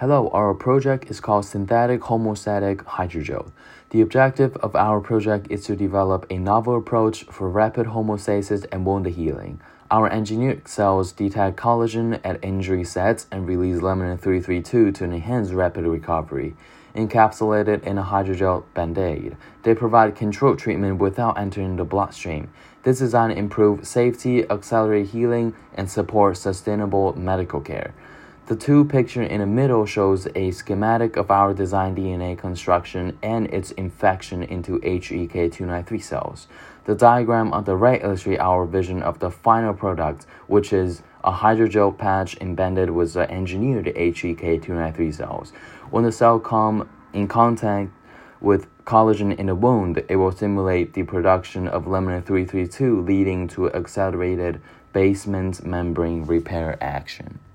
Hello, our project is called Synthetic Homostatic Hydrogel. The objective of our project is to develop a novel approach for rapid homeostasis and wound healing. Our engineered cells detect collagen at injury sites and release laminin 332 to enhance rapid recovery. Encapsulated in a hydrogel band-aid, they provide controlled treatment without entering the bloodstream. This design improves safety, accelerate healing, and support sustainable medical care. The two picture in the middle shows a schematic of our design DNA construction and its infection into HEK293 cells. The diagram on the right illustrates our vision of the final product, which is a hydrogel patch embedded with the engineered HEK293 cells. When the cell come in contact with collagen in the wound, it will stimulate the production of laminin 332, leading to accelerated basement membrane repair action.